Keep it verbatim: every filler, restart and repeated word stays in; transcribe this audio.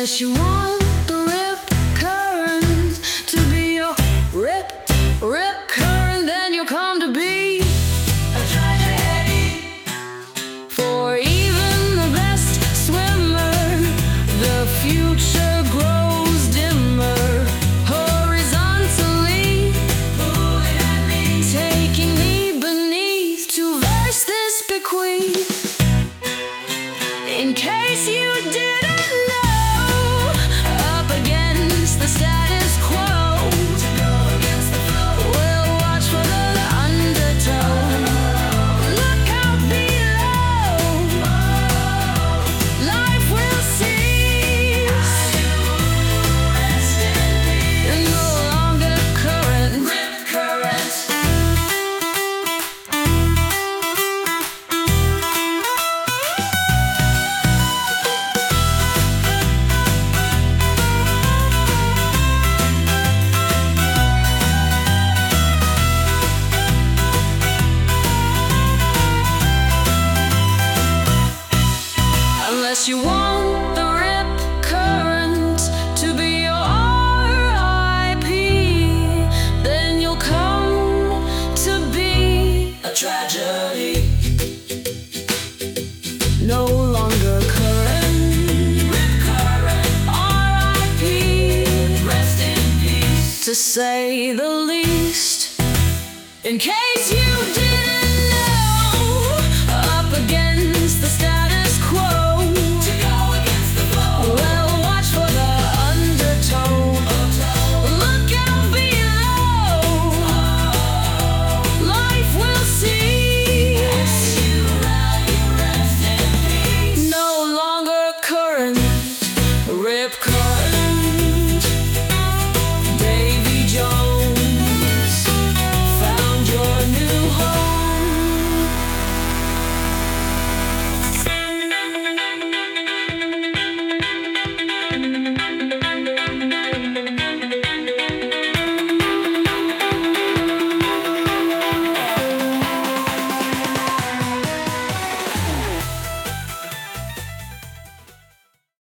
Unless you want the rip current to be your rip, rip current, then you'll come to be a tragedy. For even the best swimmer, the future grows dimmer. Horizontally, pulling at me, taking me beneath to verse this bequeath. In case you didn't know, up against the status quo, to go against the flow, we'll watch for the undertow. Look out below, life will cease, and no longer current, rip current. Unless you want the rip current to be your R I P, then you'll come to be a tragedy. No longer current, rip current, R I P, rest in peace, to say the least. In case you